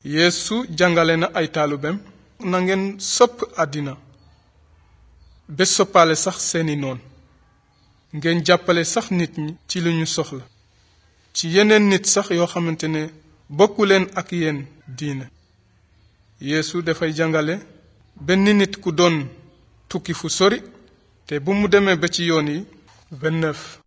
Yeesu jàngale na ay taalubem na ngeen sopp àddina ba soppaale sax seeni noon, ngeen jàppale sax nit ñi ci lu ñu soxla, ci yeneen nit sax yoo xamante ne bokku leen ak yéen diine. Yeesu dafay jàngale benn nit ku doon tukki fu sori, te bu mu demee ba ci yoon yi 29